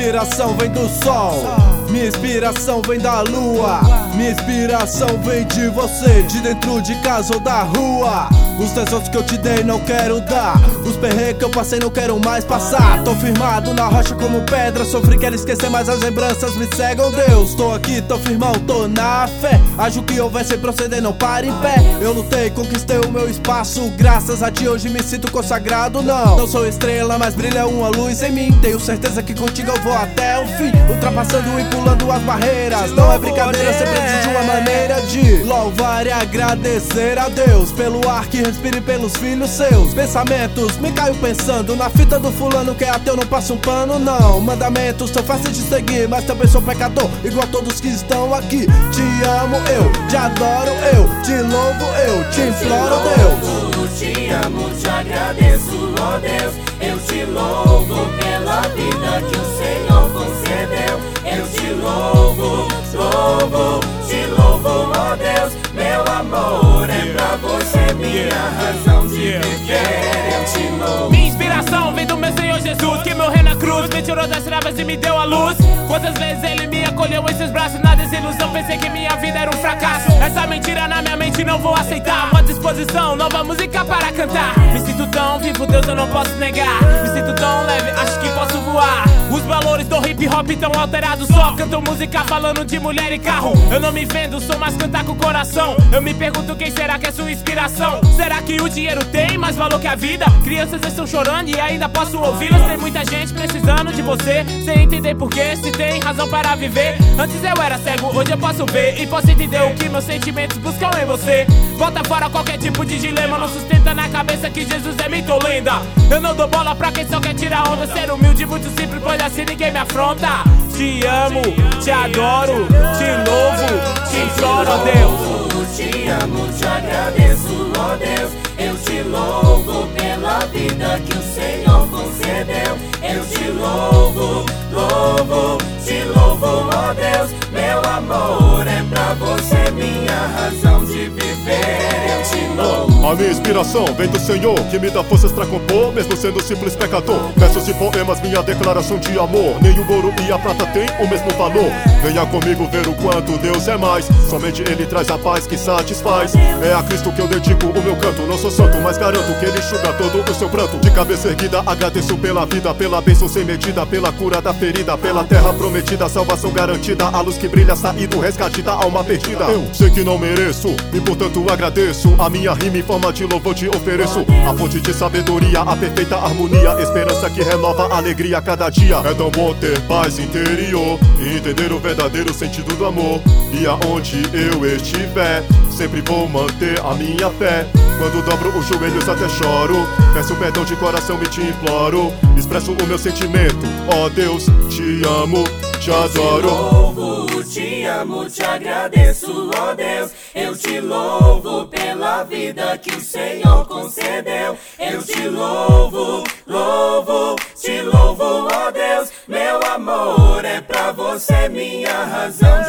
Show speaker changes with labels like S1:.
S1: inspiração vem do sol, minha inspiração vem da lua, minha inspiração vem de você, de dentro de casa ou da rua. Os tesouros que eu te dei não quero dar, os perrengues que eu passei não quero mais passar. Tô firmado na rocha como pedra, sofri, quero esquecer, mas as lembranças me cegam. Deus, tô aqui, tô firmão, tô na fé. Acho que houver sem proceder, não para em pé. Eu lutei, conquistei o meu espaço, graças a ti hoje me sinto consagrado. Não sou estrela, mas brilha uma luz em mim. Tenho certeza que contigo eu vou até o fim, ultrapassando e pulando as barreiras. Não é brincadeira, você precisa de uma maneira de louvar e agradecer a Deus pelo ar que respire pelos filhos seus. Pensamentos, me caio pensando na fita do fulano que é ateu, não passa um pano não. Mandamentos são fáceis de seguir, mas também sou pecador, igual todos que estão aqui. Te amo, eu te adoro, eu te louvo, eu te imploro, Deus.
S2: Te amo, te agradeço, ó Deus. Eu te louvo pela vida que o Senhor concedeu. Eu te louvo, te louvo, ó Deus. Meu amor é pra você, minha razão de viver. Eu te louvo.
S3: Minha inspiração vem do meu Senhor Jesus, que morreu na cruz, me tirou das trevas e me deu a luz. Quantas vezes ele me acolheu em seus braços, na desilusão pensei que minha vida era um fracasso. Essa mentira na minha mente não vou aceitar. Uma disposição, nova música para cantar. Me sinto tão vivo, Deus, eu não posso negar. Me sinto tão leve, acho que posso voar. Os valores do hip hop tão alterados, só canto música falando de mulher e carro. Eu não me vendo, sou mais cantar com o coração. Eu me pergunto quem será que é sua inspiração. Será que o dinheiro tem mais valor que a vida? Crianças estão chorando e ainda posso ouvi-las. Tem muita gente precisando de você, sem entender porquê, se tem razão para viver. Antes eu era cego, hoje eu posso ver e posso entender o que meus sentimentos buscam em você. Bota fora qualquer tipo de dilema, não sustenta na cabeça que Jesus é mito linda. Eu não dou bola pra quem só quer tirar onda. Ser humilde, muito simples, pois assim ninguém me afronta. Te amo, te adoro, te louvo, te imploro, ó Deus.
S2: Te amo, te agradeço, ó Deus. Eu te louvo pela vida que o Senhor concedeu. Eu te louvo, te louvo, ó Deus. Meu amor é pra você, minha razão de viver. Eu te louvo.
S4: A minha inspiração vem do Senhor, que me dá forças pra compor, mesmo sendo simples pecador. Versos e poemas, minha declaração de amor. Nem o ouro e a prata tem o mesmo valor. Venha comigo ver o quanto Deus é mais. Somente Ele traz a paz que satisfaz. É a Cristo que eu dedico o meu canto. Não sou santo, mas garanto que Ele enxuga todo o seu pranto. De cabeça erguida, agradeço pela vida, pela bênção sem medida, pela cura da ferida, pela terra prometida, salvação garantida, a luz que brilha, saído, resgate da alma perdida. Eu sei que não mereço e portanto agradeço. A minha rima em forma de louvor te ofereço. A fonte de sabedoria, a perfeita harmonia, esperança que renova a alegria a cada dia. É tão bom ter paz interior e entender o verdadeiro sentido do amor. E aonde eu estiver, sempre vou manter a minha fé. Quando dobro os joelhos até choro, peço perdão de coração e te imploro. Expresso o meu sentimento, ó Deus, te amo, te adoro.
S2: Te amo, te agradeço, ó Deus. Eu te louvo pela vida que o Senhor concedeu. Eu te louvo, te louvo, ó Deus. Meu amor é pra você, minha razão